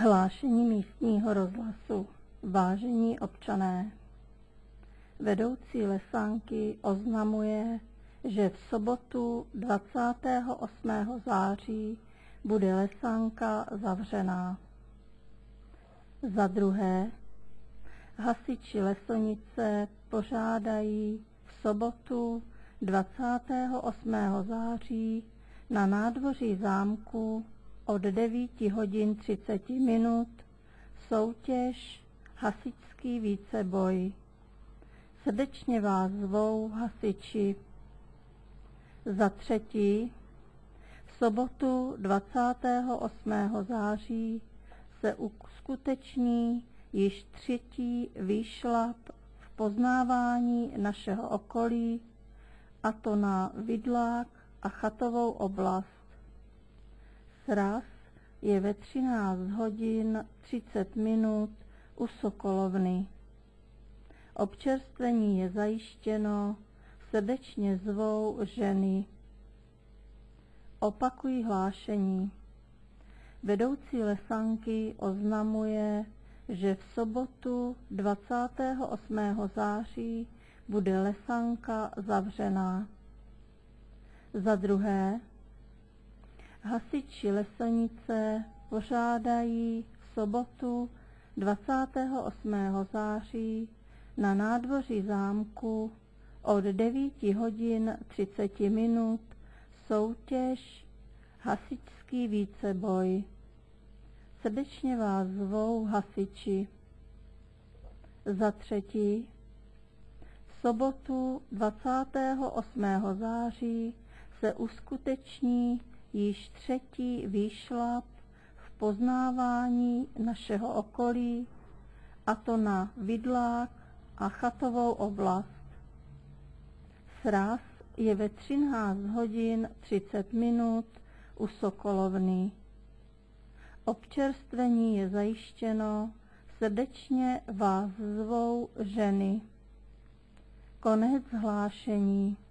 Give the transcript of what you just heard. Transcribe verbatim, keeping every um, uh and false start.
Hlášení místního rozhlasu. Vážení občané, vedoucí Lesánky oznamuje, že v sobotu dvacátého osmého září bude Lesánka zavřená. Za druhé, hasiči Lesonice pořádají v sobotu dvacátého osmého září na nádvoří zámku od devíti hodin třicet minut soutěž Hasičský víceboj. Srdečně vás zvou hasiči. Za třetí, v sobotu dvacátého osmého září se uskuteční již třetí výšlap v poznávání našeho okolí, a to na Vidlák a Chatovou oblast. Sraz je ve třináct hodin třicet minut u Sokolovny. Občerstvení je zajištěno, srdečně zvou ženy. Opakují hlášení. Vedoucí Lesánky oznamuje, že v sobotu dvacátého osmého září bude Lesánka zavřená. Za druhé, hasiči Lesonice pořádají v sobotu dvacátého osmého září na nádvoří zámku od devíti hodin třicet minut soutěž Hasičský víceboj. Srdečně vás zvou hasiči. Za třetí, v sobotu dvacátého osmého září se uskuteční již třetí výšlap v poznávání našeho okolí, a to na Vidlák a Chatovou oblast. Sraz je ve třináct hodin třicet minut u Sokolovny. Občerstvení je zajištěno, srdečně vás zvou ženy. Konec hlášení.